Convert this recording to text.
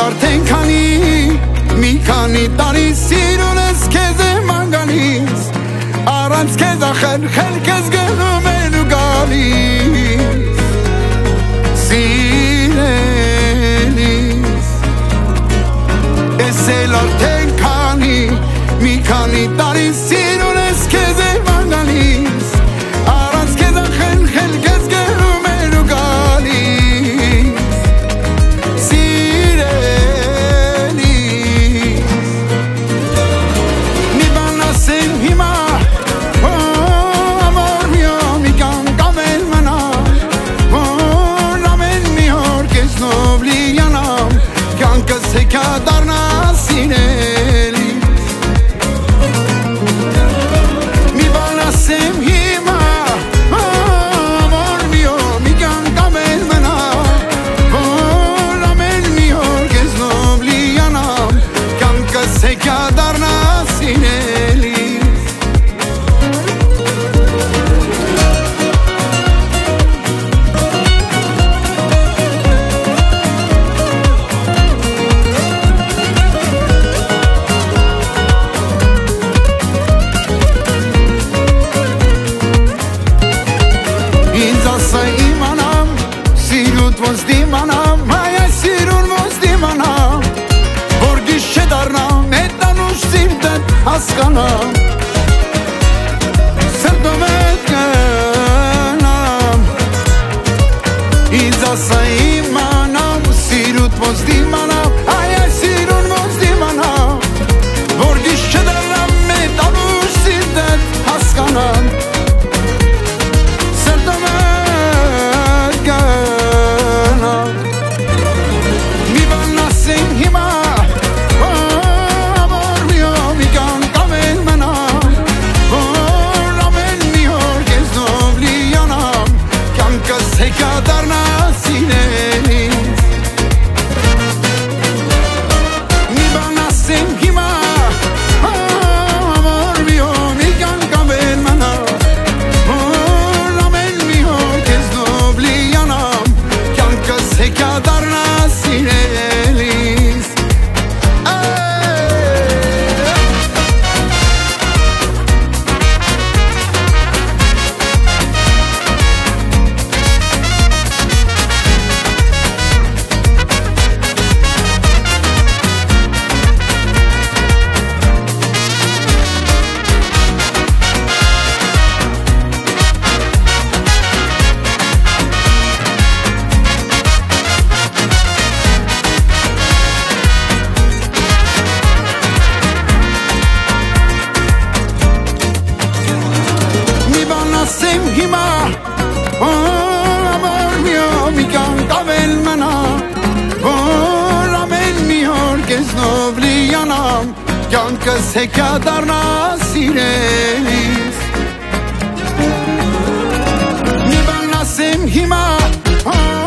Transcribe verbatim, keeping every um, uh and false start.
արդեն քանի մի քանի տարի սիրուն ես քեզ եմ անգանից առանց քեզ ախր քեզ գնում են ու գալիս սիրելիս ես էլ արդեն քանի մի քանի տարի սիրուն ես քեզ եմ անգանից առանց քեզ ախր քեզ գնում են ու գալիս Darna sinelis Mi banasem hima Amor mio mi cancam el mena Volamen mio que es nobliana Canca seca darna sinelis Voz dimanam, mai ai sirun voz dimanam Vorgish che darnam, eta nu simtet askanam Serdomet ganam Iza sa imanam, sirut voz dimanam Ai ai sirun voz dimanam Vorgish che darnam, eta nu simtet askanam Yanka seka darna sinelis Mi banasem hima